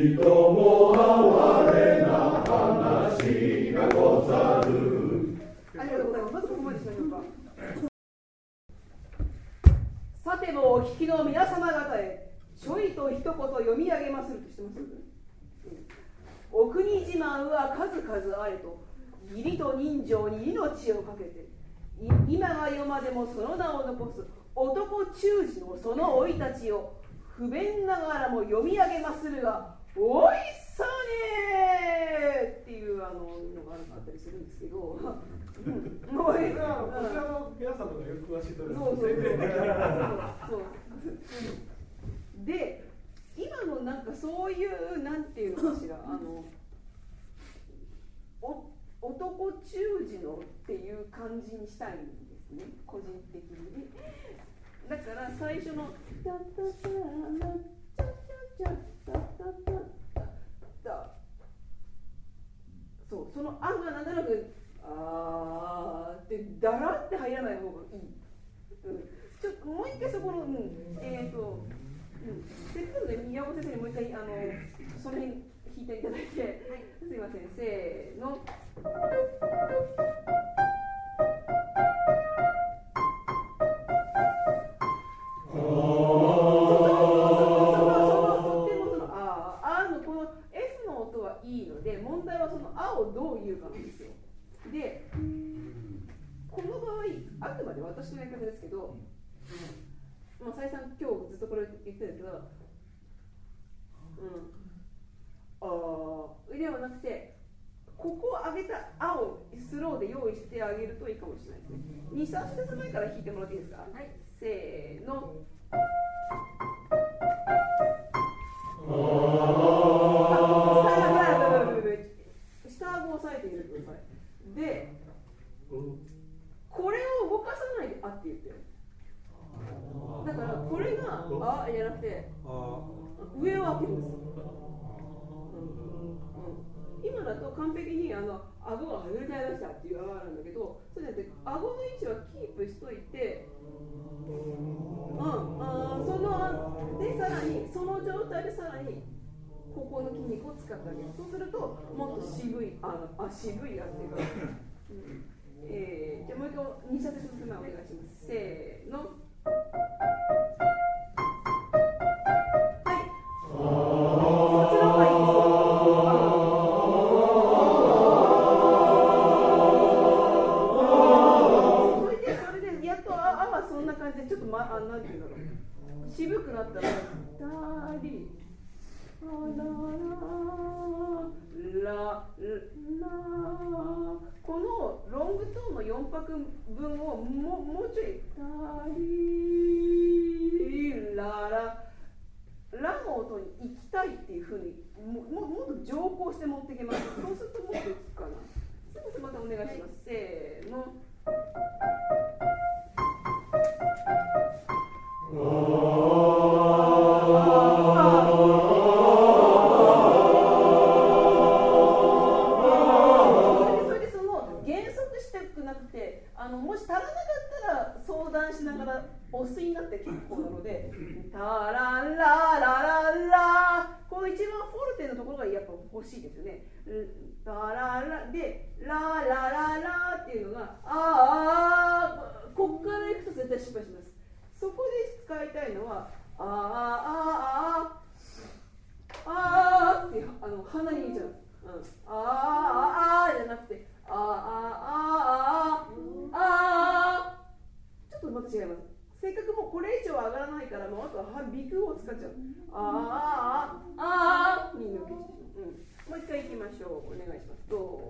とも哀れな話がござる。 ありがとうございます。まずここまでしましょうか。さてもお聞きの皆様方へ、ちょいと一言読み上げまするとしてます。お国自慢は数々あれと、義理と人情に命をかけて、今が世までもその名を残す男忠治のその生い立ちを不便ながらも読み上げまするが、おいさねーっていうのがあったりするんですけど、もうこちらの皆さんとかよく詳しいと思います。 で、今のなんかそういうなんていうのかしら、男忠治のっていう感じにしたいんですね、個人的に。だから最初のタタタラチャチャチャタタタタ、そう、そのあがなんとなくあーってだらって入らない方がいい。ちょっともう一回そこので、今度ね、宮本先生にもう一回その辺弾いていただいて、はい、すいません、せーの。いいので、問題はその「あ」をどう言うかなんですよ。で、この場合、あくまで私のやり方ですけど、再三今日ずっとこれ言ってるんですけど、ではなくて、ここを上げた「あ」をスローで用意してあげるといいかもしれないですね。2、3節前から弾いてもらっていいですか。はい、せーの。下顎を押さえてみてください。で、これを動かさないで「あ」って言ってる。だからこれが「あ」じゃなくて上を開けるんです。今だと完璧に顎が外れちゃいましたっていう「あ」なんだけど、そうじゃなくて顎の位置はキープしといて、でさらにその状態でさらにここの筋肉を使ってあげる。そうするともっと渋い渋いっていうか、じゃあもう一回2シャツ進めお願いします。せーの。はい。そっちの方がいいです。それでやっと「あ」はそんな感じでちょっとなんていうんだろう、渋くなったら「だり」このロングトーンの4拍分をもうちょいタリララの音に行きたいっていうふうにもっと上降して持っていけます。そうするともっといくかな。すいません、またお願いします。せーの。もし足らなかったら相談しながらお酢になって結構なので、タラララララ、この一番フォルテのところがやっぱ欲しいですよね。タララでララララっていうのがこっからいくと絶対失敗します。そこで使いたいのはって鼻に入れちゃう。じゃなくてちょっとまた違います。せっかくもうこれ以上上がらないから、もうあとは鼻腔を使っちゃう。に抜けてしまう。もう一回いきましょう。お願いします。どう